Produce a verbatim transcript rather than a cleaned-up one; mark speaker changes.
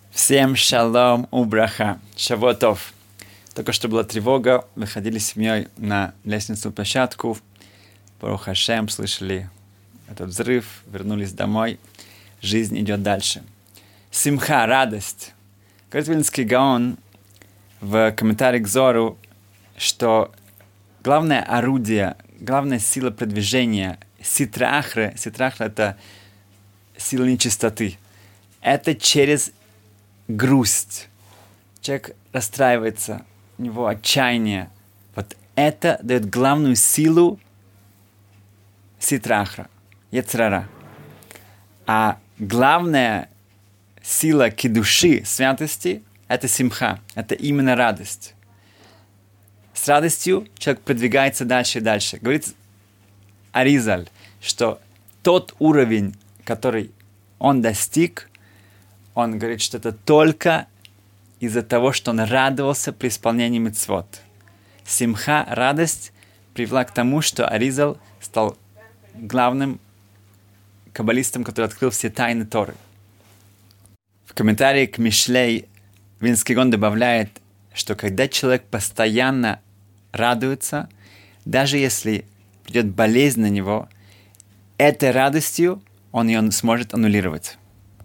Speaker 1: Всем шалом убраха. Шавуатов. Только что была тревога, выходили с семьей на лестничную площадку. Барух Ашем, слышали этот взрыв, вернулись домой. Жизнь идет дальше. Симха, радость. Говорит Вильнский Гаон в комментарии к Зору, что главное орудие, главная сила продвижения ситра-ахры, ситра-ахра — это сила нечистоты, это через грусть. Человек расстраивается, у него отчаяние. Вот это дает главную силу ситра-ахра, ецер-ара. А главная сила кидуши, святости, это симха, это именно радость. С радостью человек продвигается дальше и дальше. Говорит Аризаль, что тот уровень, который он достиг, он говорит, что это только из-за того, что он радовался при исполнении мицвот. Симха, радость, привела к тому, что Аризаль стал главным каббалистом, который открыл все тайны Торы. В комментарии к Мишлей Вильнский Гаон добавляет, что когда человек постоянно радуется, даже если придет болезнь на него, этой радостью он ее сможет аннулировать.